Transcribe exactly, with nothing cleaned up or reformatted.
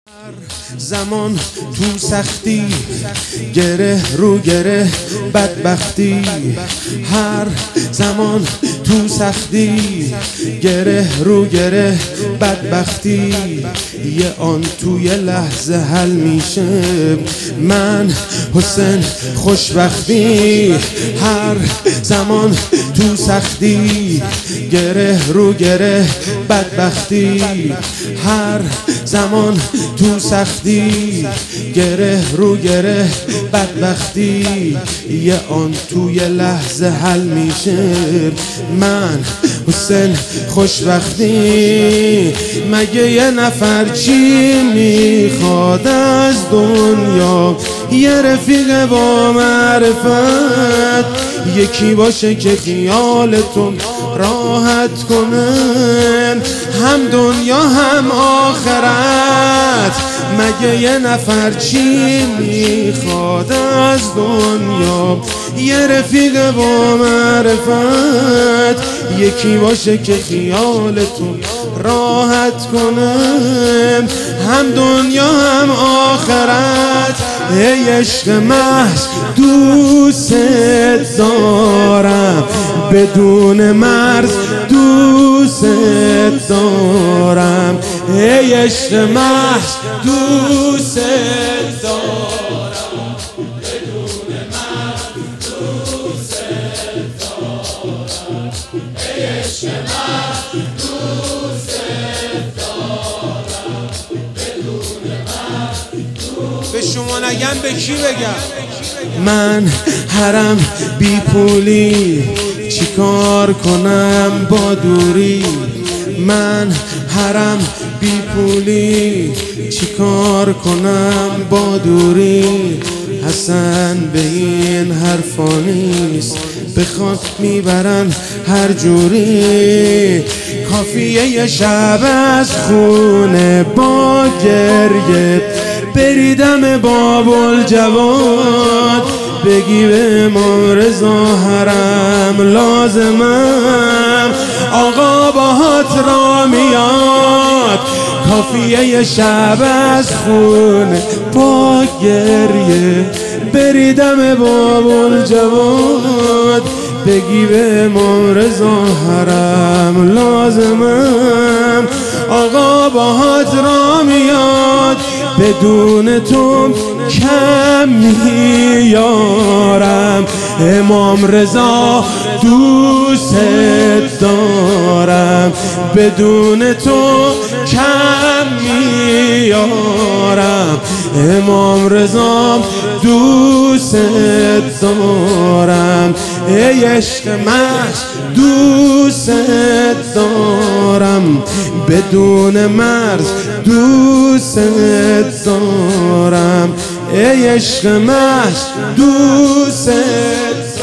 زمان تو سختی گره رو گره بدبختی، هر زمان تو سختی گره رو گره بدبختی، یه آن توی لحظه حل میشه من حسین خوشبختی. هر زمان تو سختی گره رو گره بدبختی، هر زمان تو سختی گره رو گره بدبختی، یه آن توی لحظه حل میشه من حسین خوشبختی. مگه یه نفر چی میخواد از دنیا؟ یه رفیق با معرفت، یکی باشه که خیالتون راحت کنن، هم دنیا هم آخرت. مگه یه نفر چی میخواد از دنیا؟ یه رفیق با معرفت، یکی باشه که خیالتون راحت کنن، هم دنیا هم آخرت. ای عشق محض دوست دارم، بدون مرز دوست دارم. ای عشق محض دوست دارم، بدون مرز دوست دارم. ای عشق محض دوست دارم، بدون مرز. به شما نگم به کی بگم؟ من هرم بی پولی چی کار کنم با دوری؟ من هرم بی پولی چی کار کنم با دوری؟ حسن به این حرفا نیست، بخواد میبرن هر جوری. کافیه یه شب از خونه با گریه بریدم بابل جواد، بگی به امام رضا حرم لازمم، آقا باهات را میاد. کافیه یه شب از خونه با گریه بریدم بابل جواد، بگی به امام رضا حرم لازمم، آقا باهات را میاد. بدون تو کم میارم، امام رضا دوست دارم، بدون تو کم میارم، امام رضا دوست دارم. ای عشق محض دوست دارم، بدون مرز دوست دارم. ای عشق محض دوست